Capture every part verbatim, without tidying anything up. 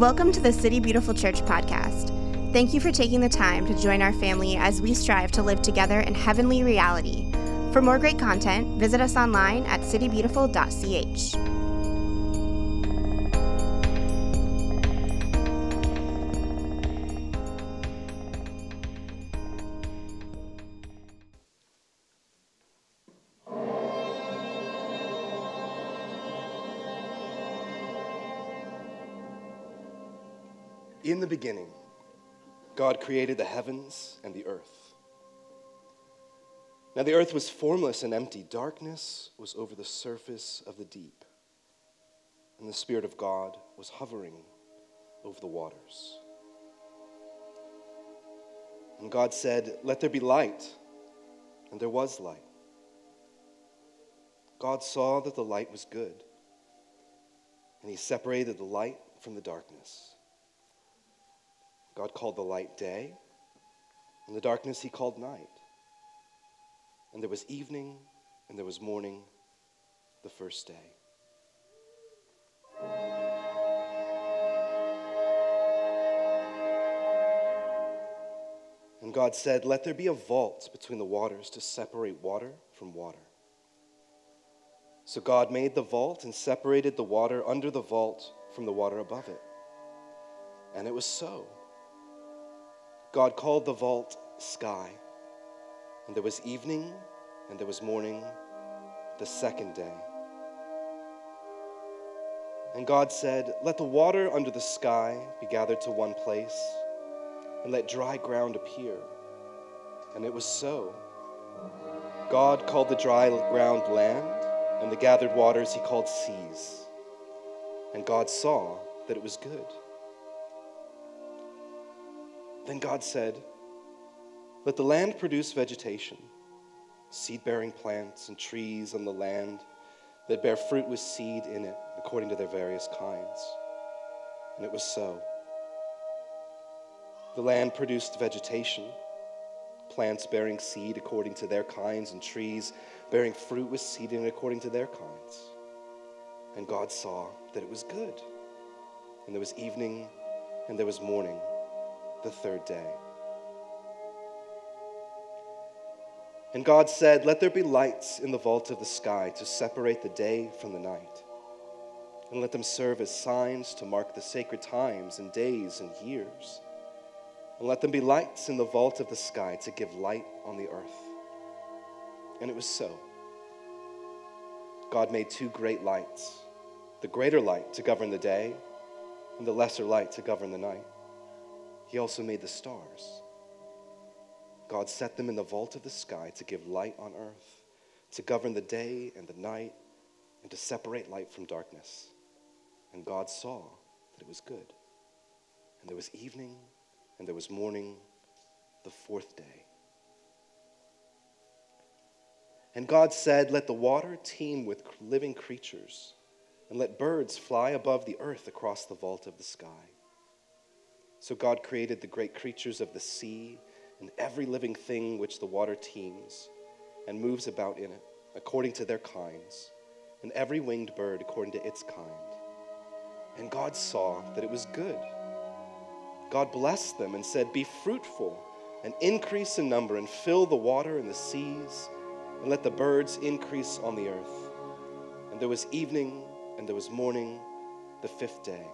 Welcome to the City Beautiful Church podcast. Thank you for taking the time to join our family as we strive to live together in heavenly reality. For more great content, visit us online at city beautiful dot c h. In the beginning, God created the heavens and the earth. Now the earth was formless and empty. Darkness was over the surface of the deep, and the Spirit of God was hovering over the waters. And God said, "Let there be light," and there was light. God saw that the light was good, and he separated the light from the darkness. God called the light day, and the darkness he called night. And there was evening, and there was morning, the first day. And God said, "Let there be a vault between the waters to separate water from water." So God made the vault and separated the water under the vault from the water above it. And it was so. God called the vault sky, and there was evening, and there was morning, the second day. And God said, "Let the water under the sky be gathered to one place, and let dry ground appear." And it was so. God called the dry ground land, and the gathered waters he called seas. And God saw that it was good. Then God said, "Let the land produce vegetation, seed-bearing plants and trees on the land that bear fruit with seed in it according to their various kinds." And it was so. The land produced vegetation, plants bearing seed according to their kinds, and trees bearing fruit with seed in it according to their kinds. And God saw that it was good. And there was evening, and there was morning, the third day. And God said, "Let there be lights in the vault of the sky to separate the day from the night, and let them serve as signs to mark the sacred times and days and years. And let them be lights in the vault of the sky to give light on the earth." And it was so. God made two great lights, the greater light to govern the day, and the lesser light to govern the night. He also made the stars. God set them in the vault of the sky to give light on earth, to govern the day and the night, and to separate light from darkness. And God saw that it was good. And there was evening, and there was morning, the fourth day. And God said, "Let the water teem with living creatures, and let birds fly above the earth across the vault of the sky." So God created the great creatures of the sea and every living thing which the water teems and moves about in it, according to their kinds, and every winged bird according to its kind. And God saw that it was good. God blessed them and said, "Be fruitful and increase in number, and fill the water and the seas, and let the birds increase on the earth." And there was evening, and there was morning, the fifth day.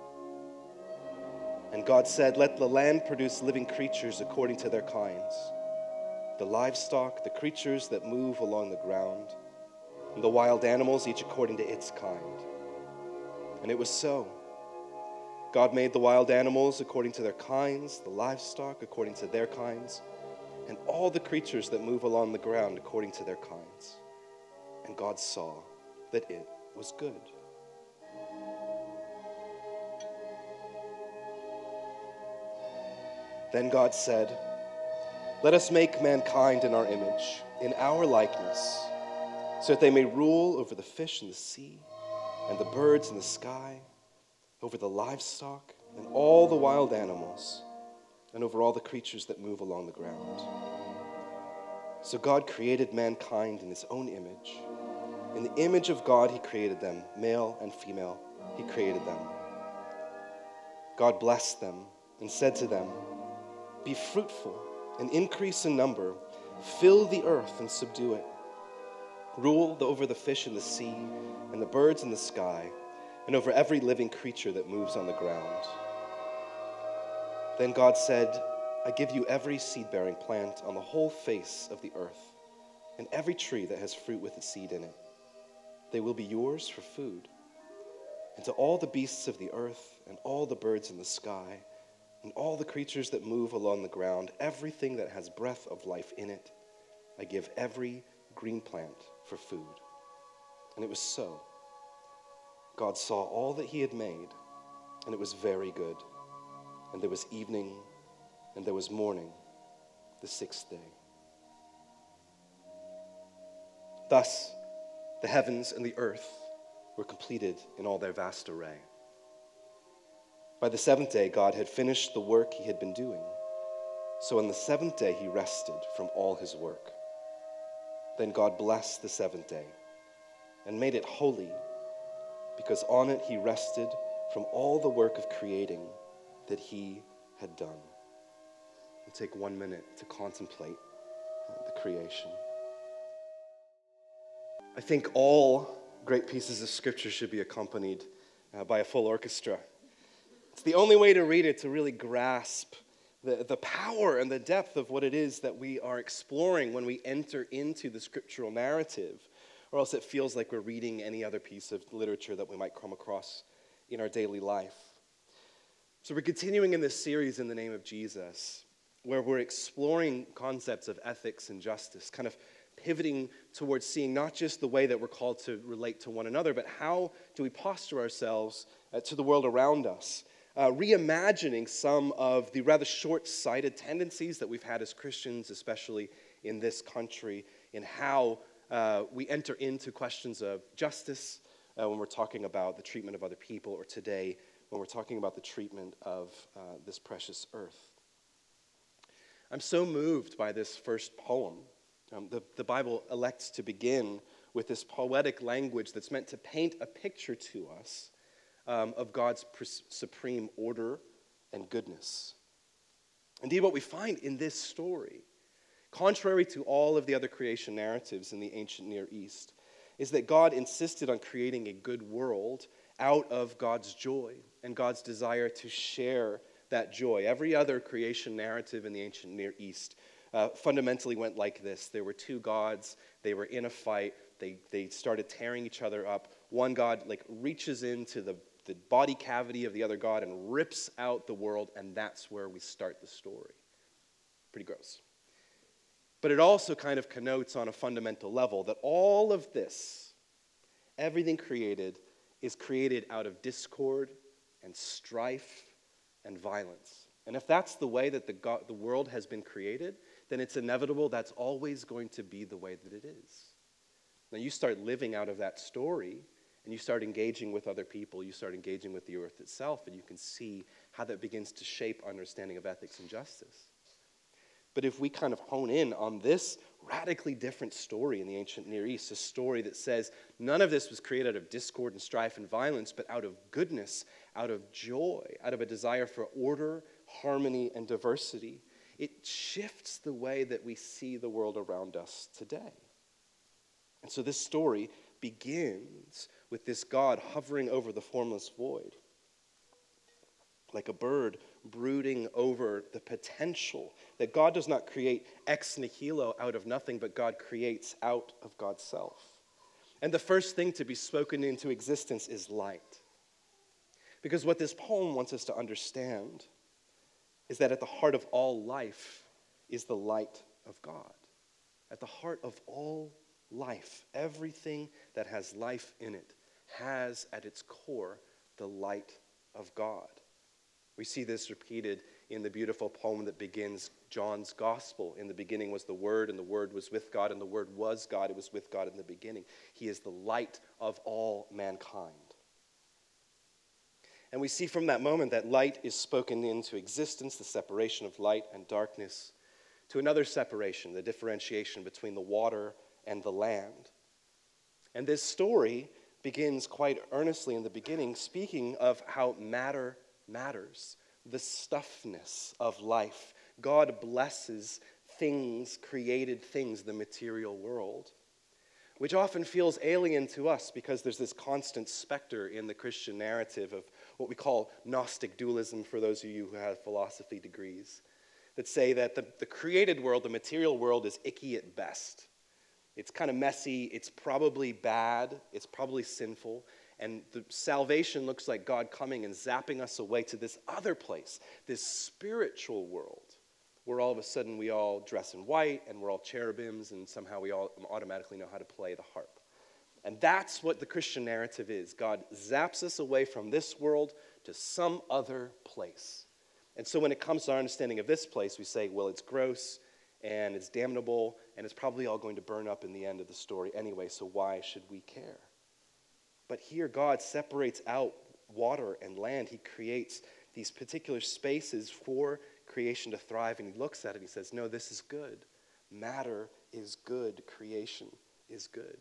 And God said, "Let the land produce living creatures according to their kinds, the livestock, the creatures that move along the ground, and the wild animals, each according to its kind." And it was so. God made the wild animals according to their kinds, the livestock according to their kinds, and all the creatures that move along the ground according to their kinds. And God saw that it was good. Then God said, "Let us make mankind in our image, in our likeness, so that they may rule over the fish in the sea, and the birds in the sky, over the livestock, and all the wild animals, and over all the creatures that move along the ground." So God created mankind in his own image. In the image of God he created them, male and female, he created them. God blessed them and said to them, "Be fruitful and increase in number, fill the earth and subdue it. Rule over the fish in the sea and the birds in the sky, and over every living creature that moves on the ground." Then God said, "I give you every seed-bearing plant on the whole face of the earth, and every tree that has fruit with its seed in it. They will be yours for food. And to all the beasts of the earth, and all the birds in the sky, and all the creatures that move along the ground, everything that has breath of life in it, I give every green plant for food." And it was so. God saw all that he had made, and it was very good. And there was evening, and there was morning, the sixth day. Thus, the heavens and the earth were completed in all their vast array. By the seventh day, God had finished the work he had been doing. So on the seventh day, he rested from all his work. Then God blessed the seventh day and made it holy, because on it he rested from all the work of creating that he had done. We'll take one minute to contemplate the creation. I think all great pieces of scripture should be accompanied uh, by a full orchestra. It's the only way to read it, to really grasp the, the power and the depth of what it is that we are exploring when we enter into the scriptural narrative, or else it feels like we're reading any other piece of literature that we might come across in our daily life. So we're continuing in this series in the name of Jesus, where we're exploring concepts of ethics and justice, kind of pivoting towards seeing not just the way that we're called to relate to one another, but how do we posture ourselves uh, to the world around us, uh, reimagining some of the rather short-sighted tendencies that we've had as Christians, especially in this country, in how uh, we enter into questions of justice uh, when we're talking about the treatment of other people, or today when we're talking about the treatment of uh, this precious earth. I'm so moved by this first poem. Um, the, the Bible elects to begin with this poetic language that's meant to paint a picture to us um, of God's pres- supreme order and goodness. Indeed, what we find in this story, contrary to all of the other creation narratives in the ancient Near East, is that God insisted on creating a good world out of God's joy and God's desire to share that joy. Every other creation narrative in the ancient Near East Uh, fundamentally went like this. There were two gods. They were in a fight. They they started tearing each other up. One god like reaches into the, the body cavity of the other god and rips out the world, and that's where we start the story. Pretty gross. But it also kind of connotes on a fundamental level that all of this, everything created, is created out of discord and strife and violence. And if that's the way that the, God, the world has been created, then it's inevitable that's always going to be the way that it is. Now you start living out of that story, and you start engaging with other people, you start engaging with the earth itself, and you can see how that begins to shape understanding of ethics and justice. But if we kind of hone in on this radically different story in the ancient Near East, a story that says none of this was created out of discord and strife and violence, but out of goodness, out of joy, out of a desire for order, harmony, and diversity, it shifts the way that we see the world around us today. And so this story begins with this God hovering over the formless void, like a bird brooding over the potential that God does not create ex nihilo out of nothing, but God creates out of God's self. And the first thing to be spoken into existence is light. Because what this poem wants us to understand is that at the heart of all life is the light of God. At the heart of all life, everything that has life in it has at its core the light of God. We see this repeated in the beautiful poem that begins John's Gospel. In the beginning was the Word, and the Word was with God, and the Word was God. It was with God in the beginning. He is the light of all mankind. And we see from that moment that light is spoken into existence, the separation of light and darkness, to another separation, the differentiation between the water and the land. And this story begins quite earnestly in the beginning, speaking of how matter matters, the stuffness of life. God blesses things, created things, the material world, which often feels alien to us because there's this constant specter in the Christian narrative of what we call Gnostic dualism, for those of you who have philosophy degrees, that say that the, the created world, the material world, is icky at best. It's kind of messy, it's probably bad, it's probably sinful, and the salvation looks like God coming and zapping us away to this other place, this spiritual world, where all of a sudden we all dress in white and we're all cherubims and somehow we all automatically know how to play the harp. And that's what the Christian narrative is. God zaps us away from this world to some other place. And so when it comes to our understanding of this place, we say, well, it's gross and it's damnable and it's probably all going to burn up in the end of the story anyway, so why should we care? But here God separates out water and land. He creates these particular spaces for creation to thrive, and he looks at it and he says, no, this is good. Matter is good. Creation is good.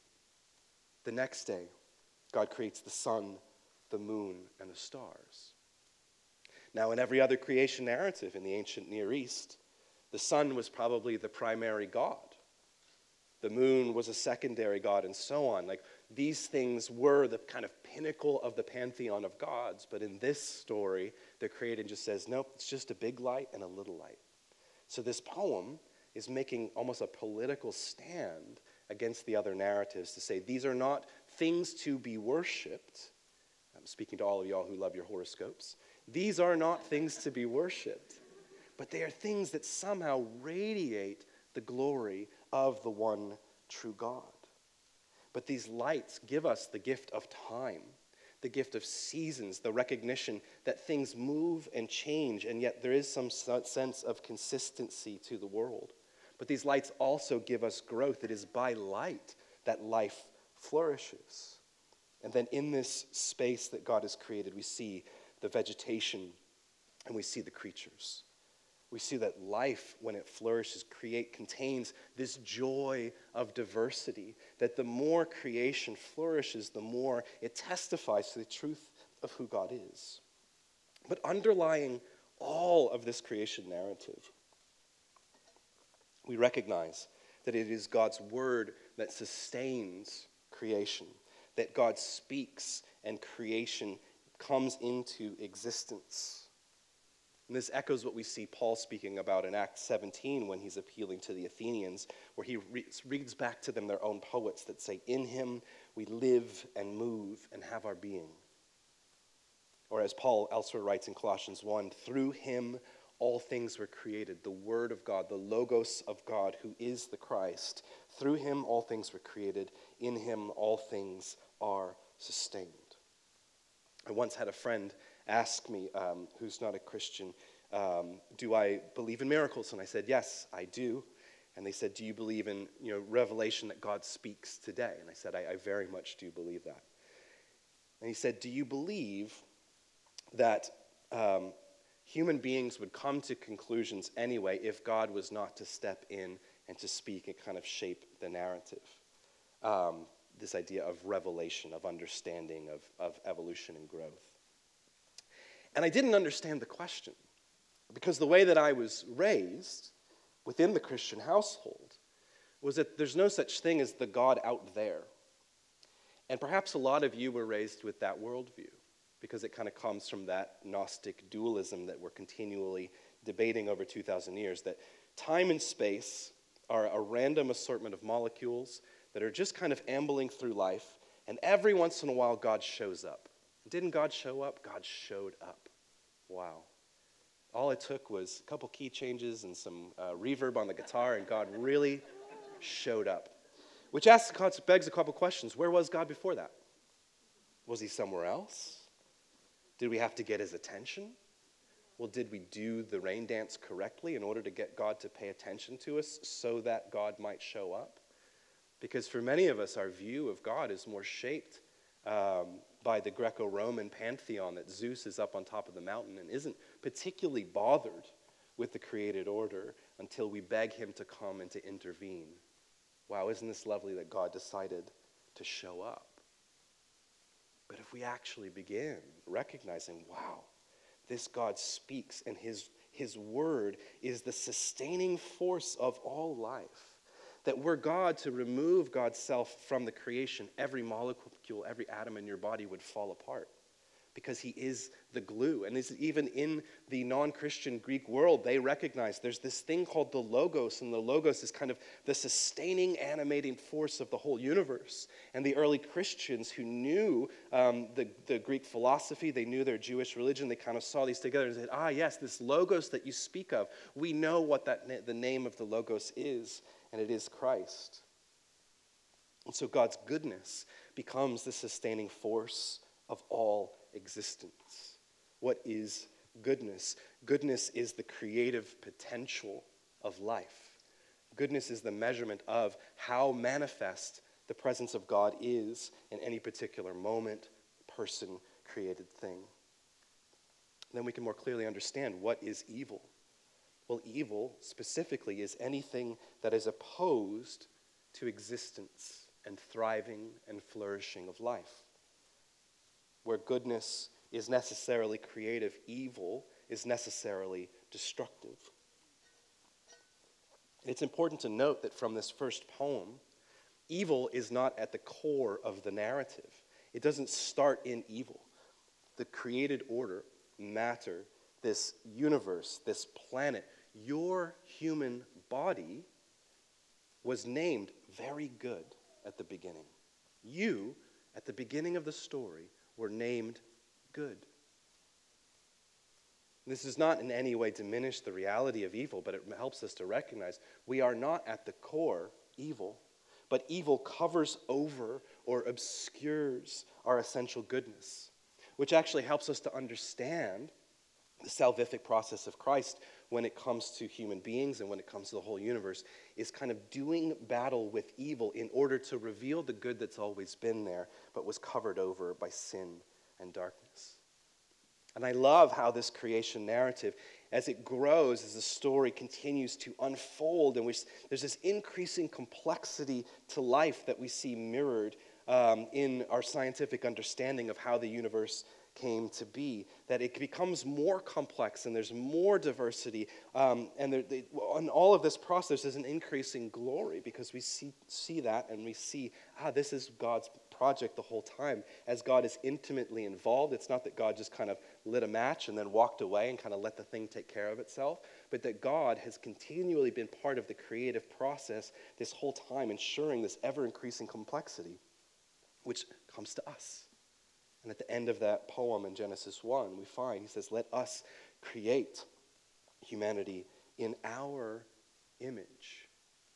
The next day, God creates the sun, the moon, and the stars. Now, in every other creation narrative in the ancient Near East, the sun was probably the primary god. The moon was a secondary god, and so on. Like, these things were the kind of pinnacle of the pantheon of gods, but in this story, the creator just says, nope, it's just a big light and a little light. So this poem is making almost a political stand against the other narratives to say these are not things to be worshipped. I'm speaking to all of y'all who love your horoscopes. These are not things to be worshipped, but they are things that somehow radiate the glory of the one true God. But these lights give us the gift of time, the gift of seasons, the recognition that things move and change, and yet there is some sense of consistency to the world. But these lights also give us growth. It is by light that life flourishes. And then in this space that God has created, we see the vegetation and we see the creatures. We see that life, when it flourishes, create contains this joy of diversity, that the more creation flourishes, the more it testifies to the truth of who God is. But underlying all of this creation narrative, we recognize that it is God's word that sustains creation, that God speaks and creation comes into existence. And this echoes what we see Paul speaking about in Acts seventeen when he's appealing to the Athenians, where he re- reads back to them their own poets that say, in him we live and move and have our being. Or as Paul elsewhere writes in Colossians one, through him all things were created, the word of God, the logos of God, who is the Christ. Through him all things were created, in him all things are sustained. I once had a friend ask me, um, who's not a Christian, um, do I believe in miracles? And I said, yes, I do. And they said, do you believe in, you know, revelation that God speaks today? And I said, I, I very much do believe that. And he said, do you believe that um, human beings would come to conclusions anyway if God was not to step in and to speak and kind of shape the narrative? Um, this idea of revelation, of understanding, of, of evolution and growth. And I didn't understand the question, because the way that I was raised within the Christian household was that there's no such thing as the God out there. And perhaps a lot of you were raised with that worldview, because it kind of comes from that Gnostic dualism that we're continually debating over two thousand years, that time and space are a random assortment of molecules that are just kind of ambling through life, and every once in a while God shows up. Didn't God show up? God showed up. Wow. All it took was a couple key changes and some uh, reverb on the guitar, and God really showed up. Which asks, begs a couple questions. Where was God before that? Was he somewhere else? Did we have to get his attention? Well, did we do the rain dance correctly in order to get God to pay attention to us so that God might show up? Because for many of us, our view of God is more shaped um, by the Greco-Roman pantheon that Zeus is up on top of the mountain and isn't particularly bothered with the created order until we beg him to come and to intervene. Wow, isn't this lovely that God decided to show up? But if we actually begin recognizing, wow, this God speaks, and his, his word is the sustaining force of all life. That were God to remove God's self from the creation, every molecule, every atom in your body would fall apart. Because he is the glue. And this is even in the non-Christian Greek world, they recognize there's this thing called the Logos, and the Logos is kind of the sustaining, animating force of the whole universe. And the early Christians who knew um, the, the Greek philosophy, they knew their Jewish religion, they kind of saw these together and said, ah, yes, this Logos that you speak of, we know what that na- the name of the Logos is, and it is Christ. And so God's goodness becomes the sustaining force of all existence. What is goodness? Goodness is the creative potential of life. Goodness is the measurement of how manifest the presence of God is in any particular moment, person, created thing. Then we can more clearly understand what is evil. Well, evil specifically is anything that is opposed to existence and thriving and flourishing of life. Where goodness is necessarily creative, evil is necessarily destructive. It's important to note that from this first poem, evil is not at the core of the narrative. It doesn't start in evil. The created order, matter, this universe, this planet, your human body was named very good at the beginning. You, at the beginning of the story, were named good. This does not in any way diminish the reality of evil, but it helps us to recognize we are not at the core evil, but evil covers over or obscures our essential goodness, which actually helps us to understand the salvific process of Christ when it comes to human beings and when it comes to the whole universe is kind of doing battle with evil in order to reveal the good that's always been there but was covered over by sin and darkness. And I love how this creation narrative, as it grows, as the story continues to unfold, in which there's this increasing complexity to life that we see mirrored um, in our scientific understanding of how the universe came to be, that it becomes more complex and there's more diversity. Um, and there, they, on all of this process, there's an increasing glory because we see, see that and we see, ah, this is God's project the whole time. As God is intimately involved, it's not that God just kind of lit a match and then walked away and kind of let the thing take care of itself, but that God has continually been part of the creative process this whole time, ensuring this ever-increasing complexity, which comes to us. And at the end of that poem in Genesis one, we find, he says, let us create humanity in our image.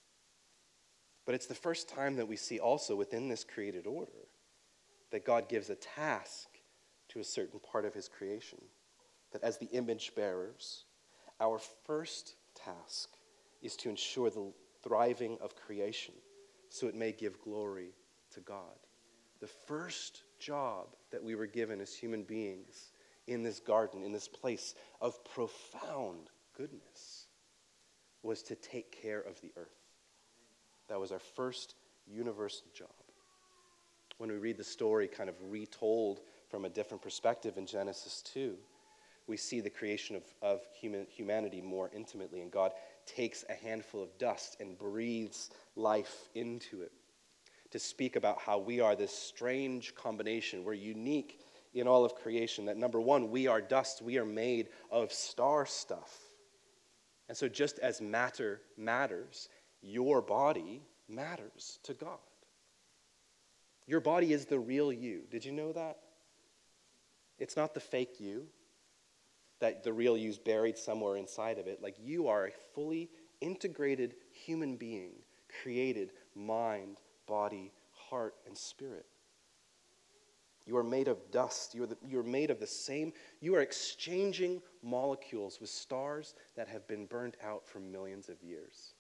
But it's the first time that we see also within this created order that God gives a task to a certain part of his creation. That as the image bearers, our first task is to ensure the thriving of creation so it may give glory to God. The first job that we were given as human beings in this garden, in this place of profound goodness, was to take care of the earth. That was our first universal job. When we read the story kind of retold from a different perspective in Genesis two, we see the creation of, of human, humanity more intimately, and God takes a handful of dust and breathes life into it, to speak about how we are this strange combination. We're unique in all of creation. That number one, we are dust. We are made of star stuff. And so just as matter matters, your body matters to God. Your body is the real you. Did you know that? It's not the fake you, that the real you's buried somewhere inside of it. Like, you are a fully integrated human being, created mind, body, heart, and spirit. You are made of dust. You are, the, you are made of the same. You are exchanging molecules with stars that have been burnt out for millions of years.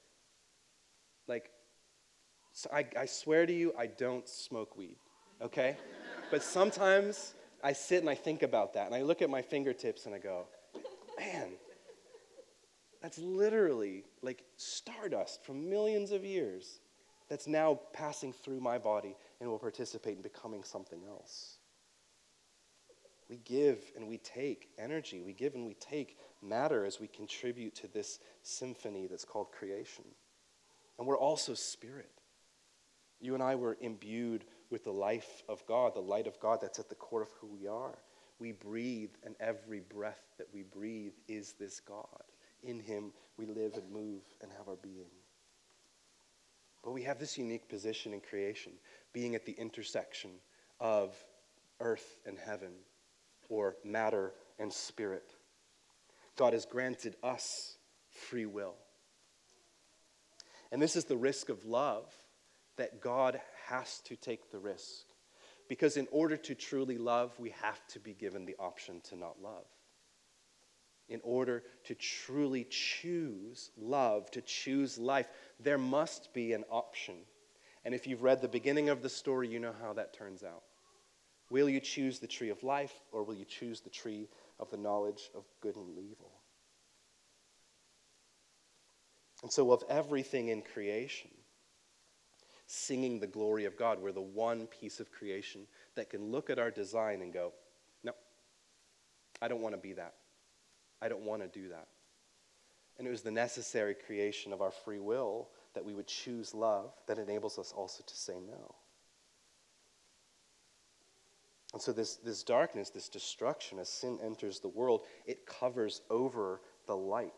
Like, so I, I swear to you, I don't smoke weed, okay? But sometimes I sit and I think about that, and I look at my fingertips and I go, man, that's literally like stardust from millions of years that's now passing through my body and will participate in becoming something else. We give and we take energy. We give and we take matter as we contribute to this symphony that's called creation. And we're also spirit. You and I were imbued with the life of God, the light of God that's at the core of who we are. We breathe, and every breath that we breathe is this God. In him we live and move and have our being. But we have this unique position in creation, being at the intersection of earth and heaven, or matter and spirit. God has granted us free will. And this is the risk of love, that God has to take the risk. Because in order to truly love, we have to be given the option to not love. In order to truly choose love, to choose life, there must be an option. And if you've read the beginning of the story, you know how that turns out. Will you choose the tree of life, or will you choose the tree of the knowledge of good and evil? And so of everything in creation, singing the glory of God, we're the one piece of creation that can look at our design and go, no, I don't want to be that. I don't want to do that. And it was the necessary creation of our free will that we would choose love that enables us also to say no. And so this, this darkness, this destruction, as sin enters the world, it covers over the light.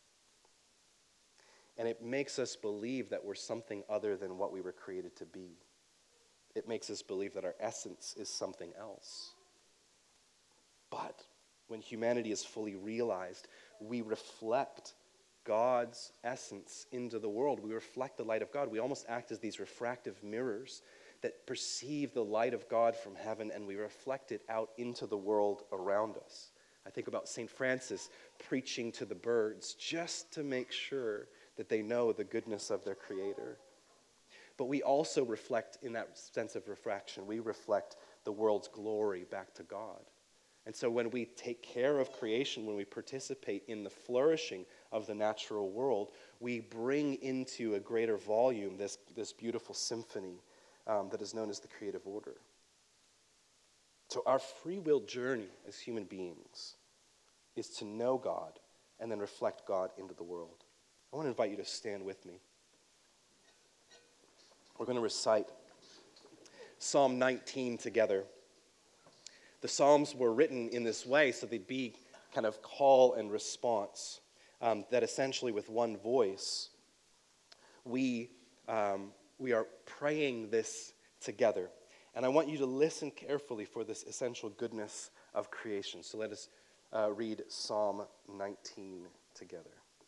And it makes us believe that we're something other than what we were created to be. It makes us believe that our essence is something else. But when humanity is fully realized, we reflect God's essence into the world. We reflect the light of God. We almost act as these refractive mirrors that perceive the light of God from heaven, and we reflect it out into the world around us. I think about Saint Francis preaching to the birds just to make sure that they know the goodness of their Creator. But we also reflect, in that sense of refraction, we reflect the world's glory back to God. And so when we take care of creation, when we participate in the flourishing of the natural world, we bring into a greater volume this, this beautiful symphony um, that is known as the creative order. So our free will journey as human beings is to know God and then reflect God into the world. I want to invite you to stand with me. We're going to recite Psalm nineteen together. The Psalms were written in this way so they'd be kind of call and response, um, that essentially with one voice, we, um, we are praying this together. And I want you to listen carefully for this essential goodness of creation. So let us uh, read Psalm nineteen together.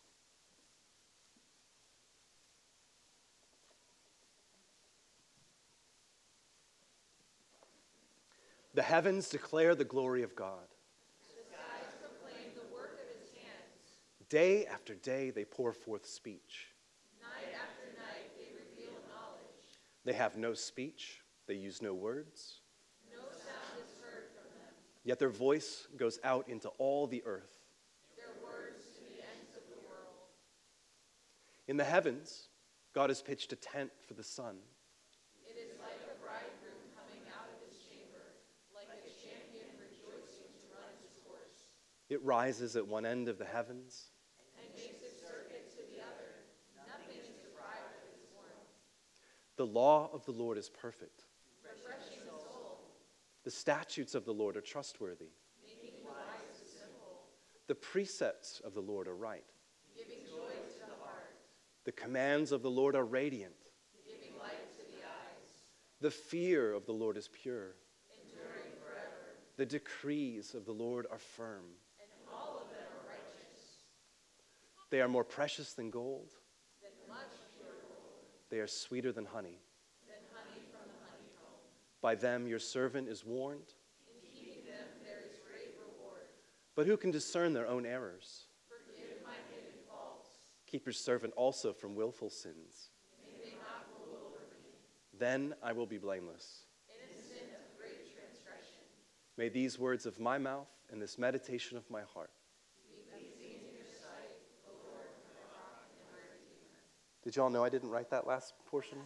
The heavens declare the glory of God. The skies proclaim the work of his hands. Day after day they pour forth speech. Night after night they reveal knowledge. They have no speech, they use no words. No sound is heard from them. Yet their voice goes out into all the earth. Their words to the ends of the world. In the heavens, God has pitched a tent for the sun. It is like a bridegroom coming out of his chamber, like a champion rejoicing to run his course. It rises at one end of the heavens. And makes its circuit to the other. Nothing is deprived of its warmth. The law of the Lord is perfect. Refreshing the soul. The statutes of the Lord are trustworthy. Making wise the simple. The precepts of the Lord are right. Giving joy to the heart. The commands of the Lord are radiant. Giving light to the eyes. The fear of the Lord is pure. Enduring forever. The decrees of the Lord are firm. And all of them are righteous. They are more precious than gold. Than much pure gold. They are sweeter than honey. Than honey from the honeycomb. By them your servant is warned. In keeping them there is great reward. But who can discern their own errors? Forgive my hidden faults. Keep your servant also from willful sins. May they not rule over me. Then I will be blameless. Innocent of great transgression. May these words of my mouth and this meditation of my heart Be pleasing in your sight, O Lord, my rock and my redeemer. Did y'all know I didn't write that last portion?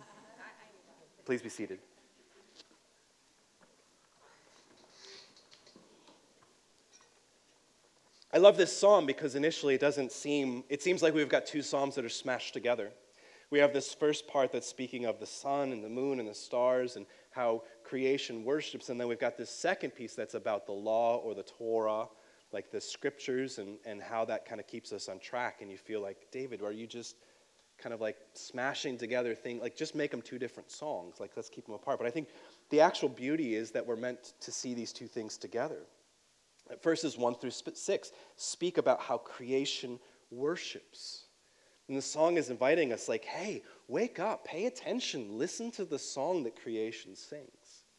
Please be seated. I love this psalm because initially it doesn't seem, it seems like we've got two psalms that are smashed together. We have this first part that's speaking of the sun and the moon and the stars and how creation worships, and then we've got this second piece that's about the law or the Torah, like the scriptures, and, and how that kind of keeps us on track. And you feel like, David, are you just kind of like smashing together things, like just make them two different songs, like let's keep them apart. But I think the actual beauty is that we're meant to see these two things together. Verses one through six speak about how creation worships. And the song is inviting us like, hey, wake up, pay attention, listen to the song that creation sings.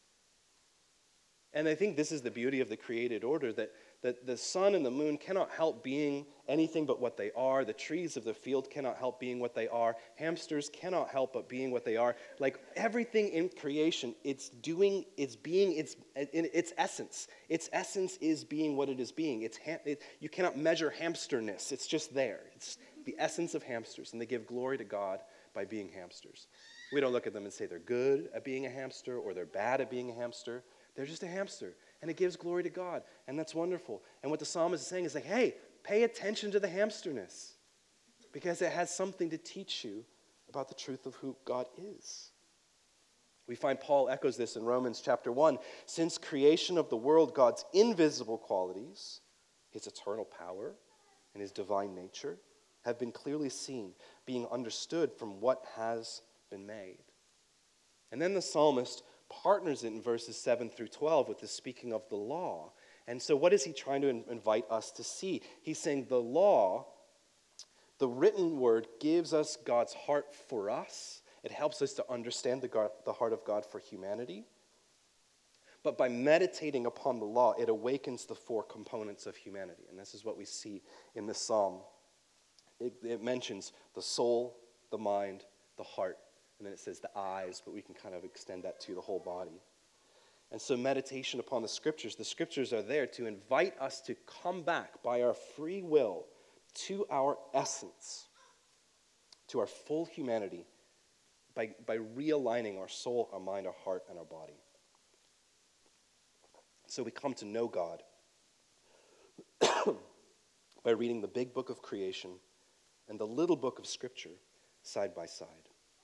And I think this is the beauty of the created order, that, that the sun and the moon cannot help being anything but what they are. The trees of the field cannot help being what they are. Hamsters cannot help but being what they are. Like everything in creation, it's doing, it's being its, in its essence. Its essence is being what it is being. It's ha- it, you cannot measure hamsterness. It's just there. It's the essence of hamsters, and they give glory to God by being hamsters. We don't look at them and say they're good at being a hamster or they're bad at being a hamster. They're just a hamster, and it gives glory to God, and that's wonderful. And what the psalmist is saying is like, hey, pay attention to the hamsterness, because it has something to teach you about the truth of who God is. We find Paul echoes this in Romans chapter one. Since creation of the world, God's invisible qualities, his eternal power and his divine nature, have been clearly seen, being understood from what has been made. And then the psalmist partners it in verses seven through twelve with the speaking of the law. And so what is he trying to invite us to see? He's saying the law, the written word, gives us God's heart for us. It helps us to understand the, God, the heart of God for humanity. But by meditating upon the law, it awakens the four components of humanity. And this is what we see in this psalm. It, it mentions the soul, the mind, the heart, and then it says the eyes, but we can kind of extend that to the whole body. And so meditation upon the scriptures, the scriptures are there to invite us to come back by our free will to our essence, to our full humanity, by, by realigning our soul, our mind, our heart, and our body. So we come to know God by reading the big book of creation and the little book of Scripture side by side.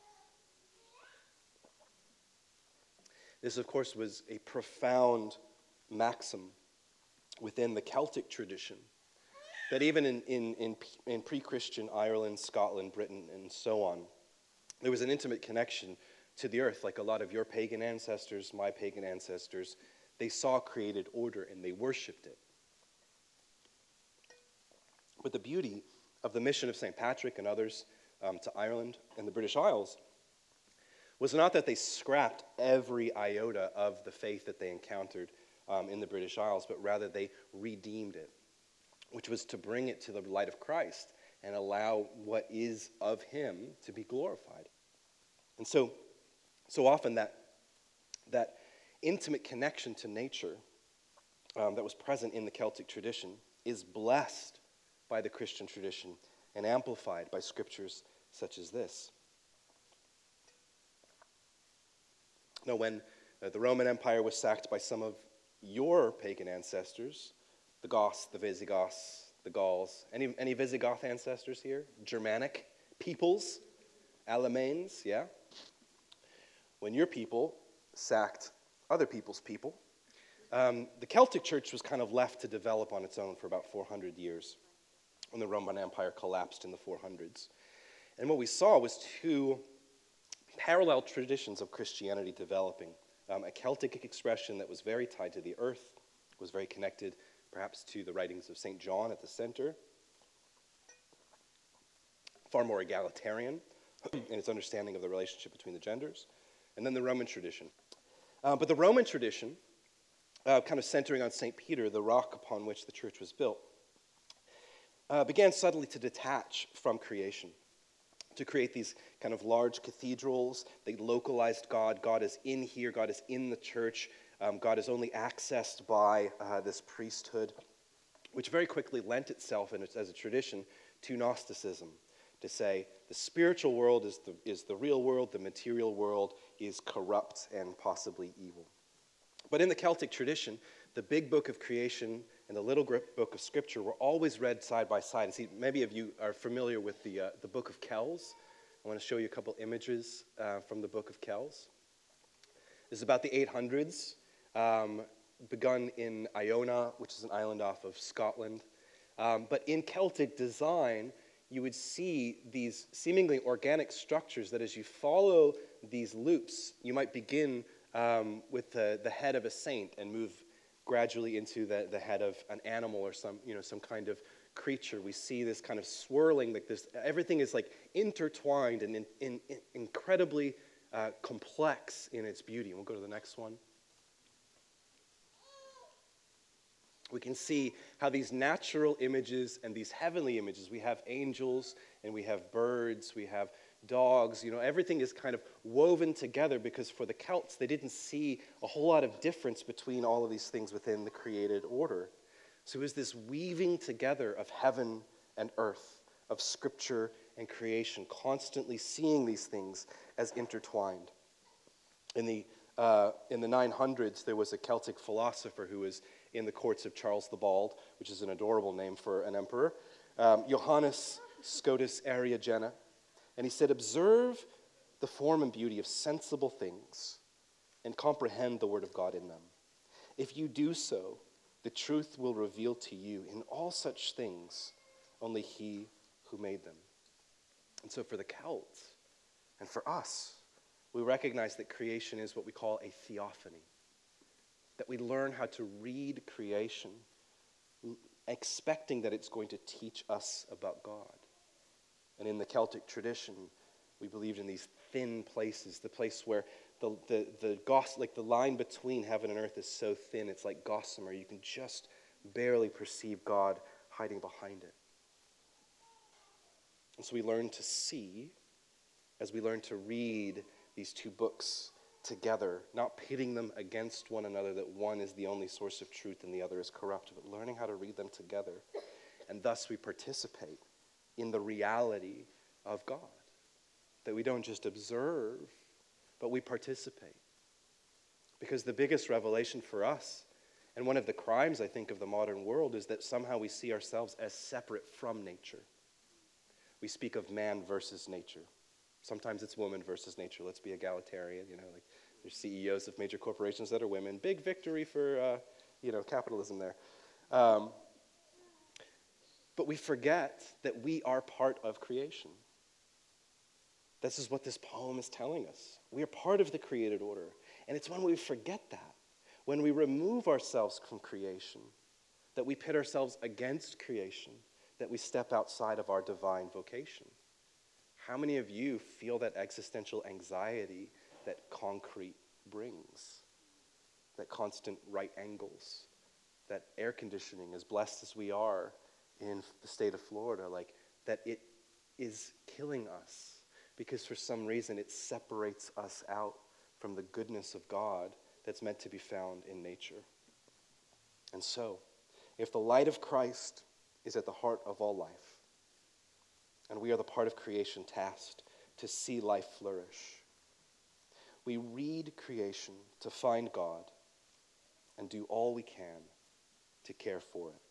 This, of course, was a profound maxim within the Celtic tradition, that even in, in, in, in pre-Christian Ireland, Scotland, Britain, and so on, there was an intimate connection to the earth, like a lot of your pagan ancestors, my pagan ancestors. They saw created order and they worshipped it. But the beauty of the mission of Saint Patrick and others um, to Ireland and the British Isles was not that they scrapped every iota of the faith that they encountered um, in the British Isles, but rather they redeemed it, which was to bring it to the light of Christ and allow what is of him to be glorified. And so, so often that, that intimate connection to nature um, that was present in the Celtic tradition is blessed by the Christian tradition and amplified by scriptures such as this. Now, when uh, the Roman Empire was sacked by some of your pagan ancestors, the Goths, the Visigoths, the Gauls, any, any Visigoth ancestors here? Germanic peoples? Alamanes, yeah? When your people sacked other people's people, um, the Celtic church was kind of left to develop on its own for about four hundred years when the Roman Empire collapsed in the four hundreds. And what we saw was two parallel traditions of Christianity developing. Um, a Celtic expression that was very tied to the earth, was very connected perhaps to the writings of Saint John at the center, far more egalitarian in its understanding of the relationship between the genders, and then the Roman tradition. Uh, but the Roman tradition, uh, kind of centering on Saint Peter, the rock upon which the church was built, uh, began subtly to detach from creation, to create these kind of large cathedrals. They localized God. God is in here. God is in the church. Um, God is only accessed by uh, this priesthood, which very quickly lent itself in, as a tradition to Gnosticism, to say the spiritual world is the, is the real world, the material world is corrupt and possibly evil. But in the Celtic tradition, the big book of creation and the little gri- book of Scripture were always read side by side. And see, many of you are familiar with the, uh, the book of Kells. I want to show you a couple images uh, from the book of Kells. This is about the eight hundreds, um, begun in Iona, which is an island off of Scotland. Um, but in Celtic design, you would see these seemingly organic structures that as you follow these loops, you might begin um, with the, the head of a saint and move gradually into the, the head of an animal or some, you know, some kind of creature. We see this kind of swirling, like this, everything is like intertwined and in, in, in incredibly uh, complex in its beauty. We'll go to the next one. We can see how these natural images and these heavenly images, we have angels and we have birds, we have dogs, you know, everything is kind of woven together because for the Celts, they didn't see a whole lot of difference between all of these things within the created order. So it was this weaving together of heaven and earth, of scripture and creation, constantly seeing these things as intertwined. In the, uh, in the nine hundreds, there was a Celtic philosopher who was in the courts of Charles the Bald, which is an adorable name for an emperor, um, Johannes Scotus Eriugena. And he said, observe the form and beauty of sensible things and comprehend the word of God in them. If you do so, the truth will reveal to you in all such things only he who made them. And so for the Celts and for us, we recognize that creation is what we call a theophany, that we learn how to read creation, expecting that it's going to teach us about God. And in the Celtic tradition, we believed in these thin places, the place where the the the gos- like the line between heaven and earth is so thin, it's like gossamer. You can just barely perceive God hiding behind it. And so we learn to see as we learn to read these two books together, not pitting them against one another, that one is the only source of truth and the other is corrupt, but learning how to read them together. And thus we participate in the reality of God. That we don't just observe, but we participate. Because the biggest revelation for us, and one of the crimes, I think, of the modern world, is that somehow we see ourselves as separate from nature. We speak of man versus nature. Sometimes it's woman versus nature. Let's be egalitarian, you know, like there's C E Os of major corporations that are women. Big victory for, uh, you know, capitalism there. Um, but we forget that we are part of creation. This is what this poem is telling us. We are part of the created order. And it's when we forget that, when we remove ourselves from creation, that we pit ourselves against creation, that we step outside of our divine vocation. How many of you feel that existential anxiety that concrete brings? That constant right angles, that air conditioning, as blessed as we are in the state of Florida, like that it is killing us because for some reason it separates us out from the goodness of God that's meant to be found in nature. And so, if the light of Christ is at the heart of all life, and we are the part of creation tasked to see life flourish, we read creation to find God and do all we can to care for it.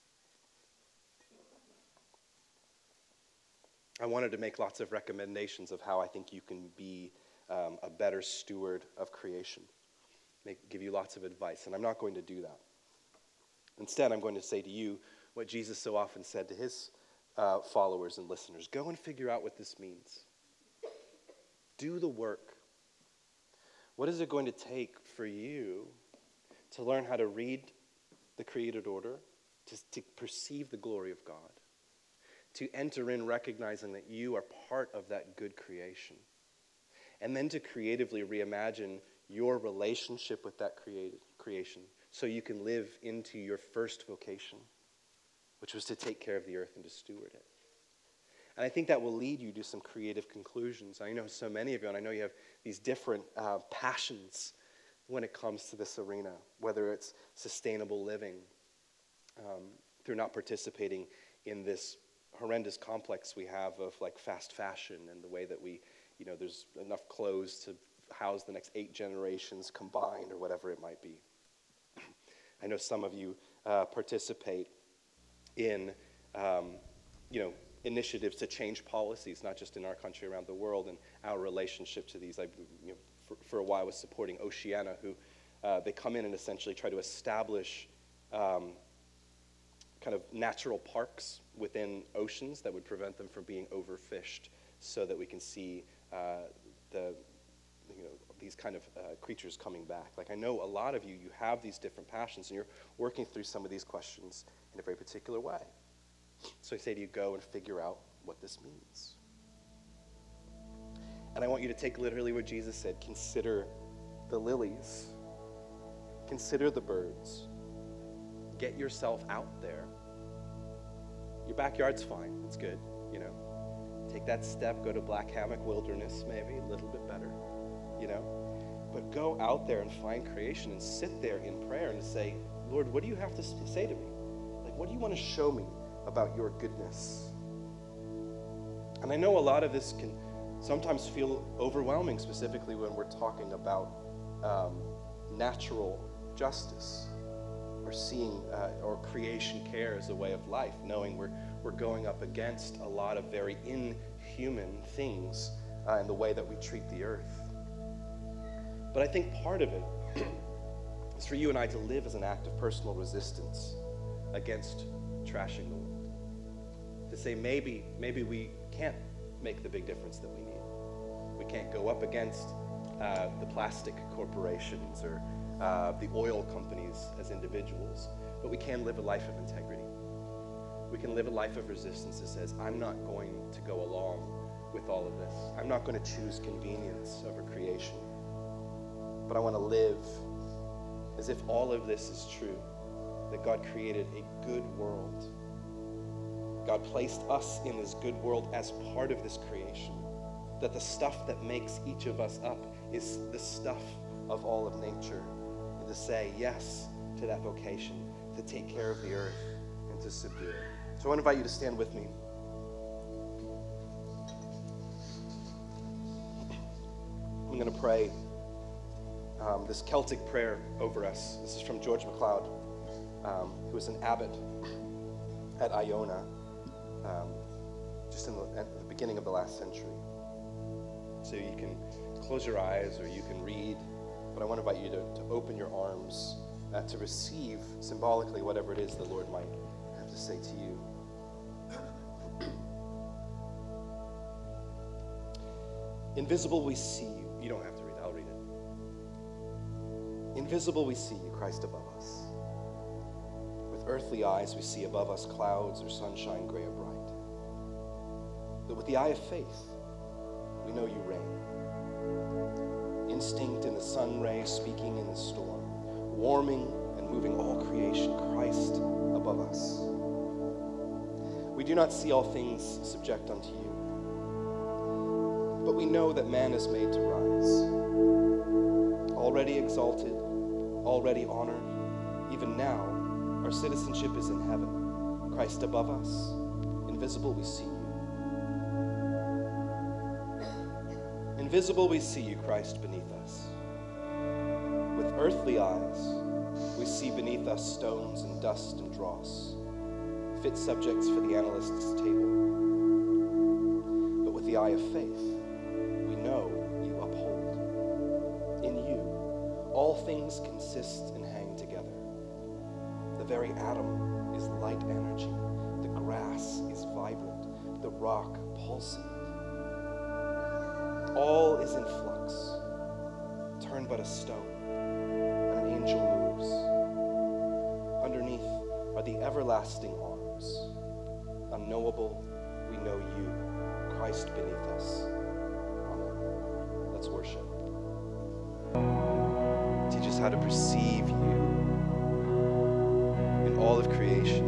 I wanted to make lots of recommendations of how I think you can be um, a better steward of creation, make, give you lots of advice, and I'm not going to do that. Instead, I'm going to say to you what Jesus so often said to his uh, followers and listeners. Go and figure out what this means. Do the work. What is it going to take for you to learn how to read the created order, to, to perceive the glory of God, to enter in recognizing that you are part of that good creation, and then to creatively reimagine your relationship with that created creation so you can live into your first vocation, which was to take care of the earth and to steward it. And I think that will lead you to some creative conclusions. I know so many of you, and I know you have these different uh, passions when it comes to this arena, whether it's sustainable living, um, through not participating in this horrendous complex we have of like fast fashion and the way that we, you know, there's enough clothes to house the next eight generations combined or whatever it might be. I know some of you uh, participate in, um, you know, initiatives to change policies, not just in our country, around the world, and our relationship to these. I, you know, for, for a while, I was supporting Oceana, who uh, they come in and essentially try to establish um, kind of natural parks within oceans that would prevent them from being overfished, so that we can see uh, the, you know, these kind of uh, creatures coming back. Like, I know a lot of you, you have these different passions, and you're working through some of these questions in a very particular way. So I say to you, go and figure out what this means. And I want you to take literally what Jesus said. Consider the lilies. Consider the birds. Get yourself out there. Your backyard's fine. It's good, you know. Take that step. Go to Black Hammock Wilderness, maybe. A little bit better, you know. But go out there and find creation and sit there in prayer and say, Lord, what do you have to say to me? Like, what do you want to show me about your goodness? And I know a lot of this can sometimes feel overwhelming, specifically when we're talking about um, natural justice, or seeing uh, or creation care as a way of life, knowing we're we're going up against a lot of very inhuman things uh, in the way that we treat the earth. But I think part of it is for you and I to live as an act of personal resistance against trashing the world. To say maybe, maybe we can't make the big difference that we need. We can't go up against uh, the plastic corporations or uh, the oil companies as individuals, but we can live a life of integrity. We can live a life of resistance that says, I'm not going to go along with all of this. I'm not going to choose convenience over creation, but I want to live as if all of this is true, that God created a good world. God placed us in this good world as part of this creation, that the stuff that makes each of us up is the stuff of all of nature, and to say yes to that vocation, to take care of the earth and to subdue it. So I want to invite you to stand with me. I'm going to pray um, this Celtic prayer over us. This is from George MacLeod, um, who was an abbot at Iona, um, just in the, at the beginning of the last century. So you can close your eyes or you can read, but I want to invite you to, to open your arms uh, to receive symbolically whatever it is the Lord might have to say to you. Invisible we see you. You don't have to read it, I'll read it. Invisible we see you, Christ above us. With earthly eyes we see above us clouds or sunshine gray or bright. But with the eye of faith, we know you reign. Instinct in the sun ray, speaking in the storm, warming and moving all creation, Christ above us. We do not see all things subject unto you, but we know that man is made to rise. Already exalted, already honored, even now, our citizenship is in heaven. Christ above us, invisible we see you. Invisible we see you, Christ beneath us. With earthly eyes, we see beneath us stones and dust and dross, fit subjects for the analyst's table. But with the eye of faith, we know you uphold. In you, all things consist and hang together. The very atom is light energy. The grass is vibrant. The rock pulsate. All is in flux. Turn but a stone, and an angel moves. Underneath are the everlasting arms. Unknowable, we know you, Christ beneath us. Amen. Let's worship. Teach us how to perceive you in all of creation.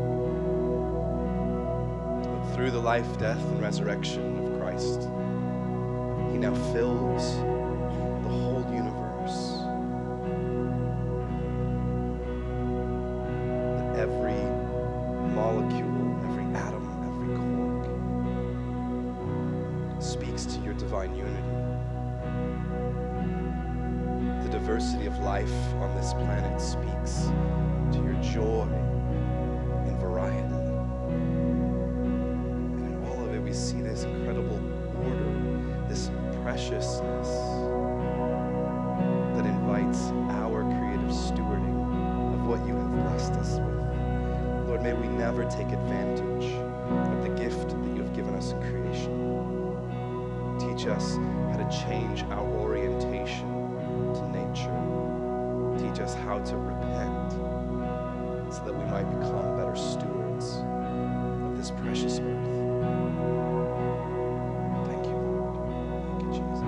That through the life, death, and resurrection of Christ, he now fills the whole universe. That every molecule, every atom, every quark speaks to your divine unity. The diversity of life on this planet speaks to your joy in variety. And in all of it, we see this incredible order, this preciousness that invites our creative stewarding of what you have blessed us with. Lord, may we never take advantage of the gift that you have given us in creation. Teach us how to change our orientation to nature. Teach us how to repent so that we might become better stewards of this precious earth. Thank you, Lord. Thank you, Jesus.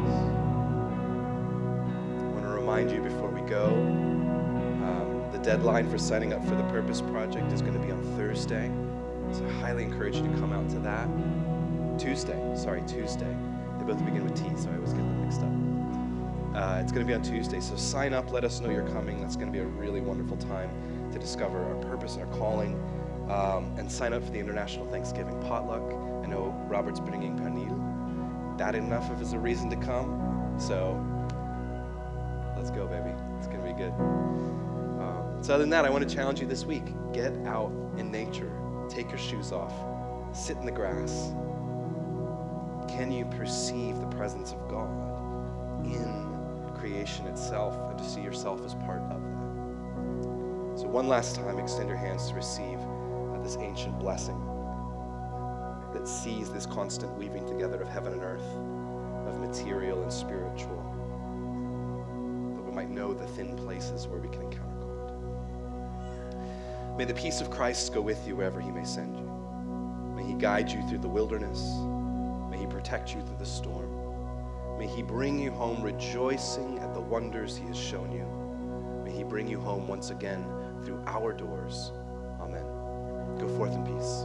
I want to remind you before we go, um, the deadline for signing up for the Purpose Project is going to be on Thursday. So I highly encourage you to come out to that. Tuesday, sorry, Tuesday. They both begin with T, so I always get them mixed up. Uh, it's going to be on Tuesday, so sign up, let us know you're coming. That's going to be a really wonderful time to discover our purpose and our calling. Um, and sign up for the International Thanksgiving Potluck. I know Robert's bringing pernil. That enough of is a reason to come. So let's go, baby. It's going to be good. Um, so other than that, I want to challenge you this week. Get out in nature. Take your shoes off. Sit in the grass. Can you perceive the presence of God in creation itself and to see yourself as part of that? So one last time, extend your hands to receive uh, this ancient blessing that sees this constant weaving together of heaven and earth, of material and spiritual, that we might know the thin places where we can encounter God. May the peace of Christ go with you wherever he may send you. May he guide you through the wilderness. May he protect you through the storm. May he bring you home rejoicing at the wonders he has shown you. May he bring you home once again through our doors. Amen. Go forth in peace.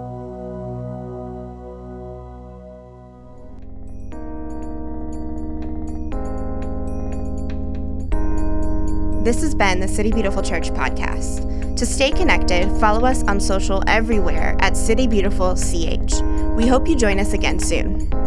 This has been the City Beautiful Church podcast. To stay connected, follow us on social everywhere at City Beautiful C H. We hope you join us again soon.